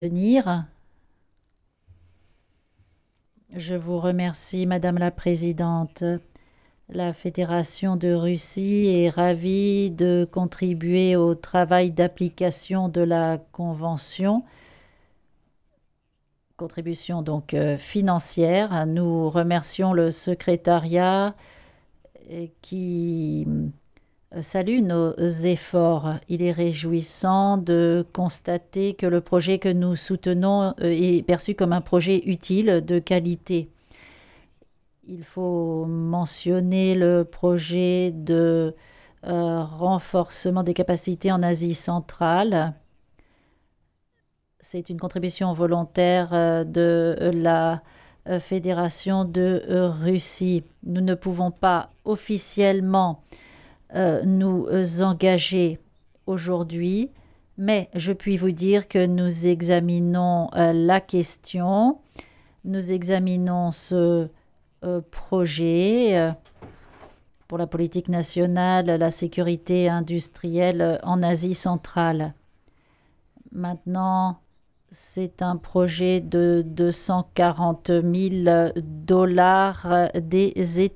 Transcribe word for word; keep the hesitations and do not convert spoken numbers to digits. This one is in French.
Venir. Je vous remercie, Madame la Présidente. La Fédération de Russie est ravie de contribuer au travail d'application de la Convention, contribution donc euh, financière. Nous remercions le secrétariat euh, qui euh, salue nos efforts. Il est réjouissant de constater que le projet que nous soutenons euh, est perçu comme un projet utile de qualité. Il faut mentionner le projet de euh, renforcement des capacités en Asie centrale. C'est une contribution volontaire euh, de la euh, Fédération de euh, Russie. Nous ne pouvons pas officiellement euh, nous engager aujourd'hui, mais je puis vous dire que nous examinons euh, la question, nous examinons ce euh, projet euh, pour la politique nationale, la sécurité industrielle en Asie centrale. Maintenant, c'est un projet de deux cent quarante mille dollars des États-Unis.